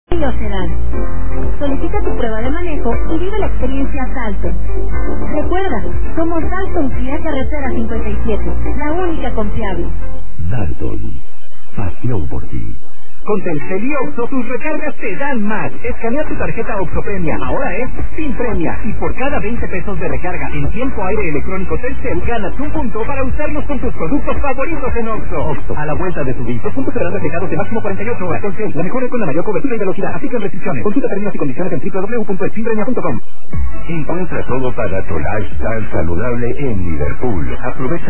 Sedán. Solicita tu prueba de manejo y vive la experiencia Dalton. Recuerda, somos Dalton Kia Carretera 57, la única confiable. Dalton, pasión por ti. Con Telcel y Oxxo, tus recargas te dan más. Escanea tu tarjeta Oxxo Premia, ahora es sin premia. Y por cada 20 pesos de recarga en tiempo aire electrónico Telcel, ganas un punto para usarlos con tus productos favoritos en Oxxo. Oxxo, a la vuelta de tu vida. Los puntos serán reflejados de máximo 48 horas. Telcel, la mejor con la mayor cobertura y velocidad. Aplican restricciones. Consulta términos y condiciones en www.eximpremia.com. Encuentra todo para tu lifestyle saludable en Liverpool. Aprovecha